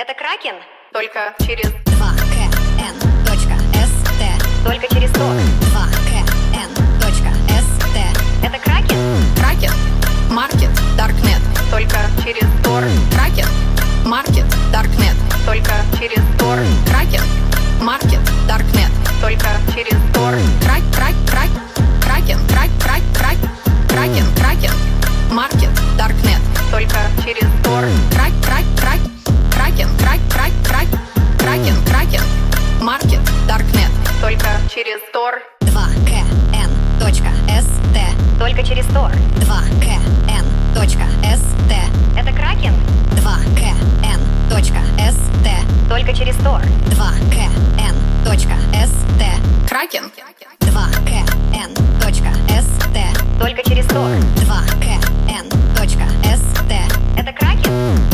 Это Кракен? Только через 2kn.st. Только через ТО. 2kn.st. Это Кракен? Кракен, Маркет, Даркнет. Только через Тор. Кракен, Маркет, Даркнет. Только через Тор. Кракен, Маркет, Даркнет. Только через Тор. Кракен, Кракен, Маркет, Даркнет. Только через Тор. Кракен, Маркет, Даркнет. Только через Тор. 2kn.st. Только через Тор. 2kn.st. Это Кракен? 2kn.st. Только через Тор. 2kn.st. Кракен, 2kn.st. Только через Тор. 2kn.st. Это Кракен?